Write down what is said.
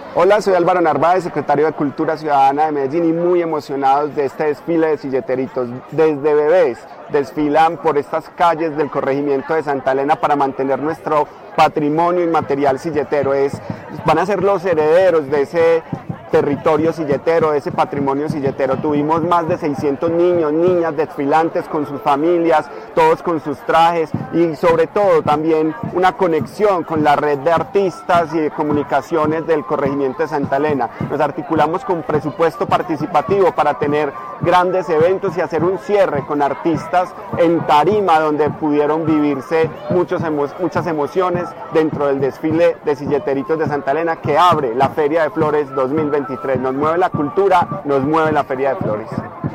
Hola, soy Álvaro Narváez, secretario de Cultura Ciudadana de Medellín y muy emocionados de este desfile de silleteritos. Desde bebés desfilan por estas calles del corregimiento de Santa Elena para mantener nuestro patrimonio inmaterial silletero. Van a ser los herederos de ese territorio silletero, ese patrimonio silletero. Tuvimos más de 600 niños, niñas desfilantes con sus familias, todos con sus trajes y sobre todo también una conexión con la red de artistas y de comunicaciones del corregimiento de Santa Elena. Nos articulamos con presupuesto participativo para tener grandes eventos y hacer un cierre con artistas en tarima donde pudieron vivirse muchas emociones dentro del desfile de silleteritos de Santa Elena que abre la Feria de Flores 2023. Nos mueve la cultura, nos mueve la Feria de Flores.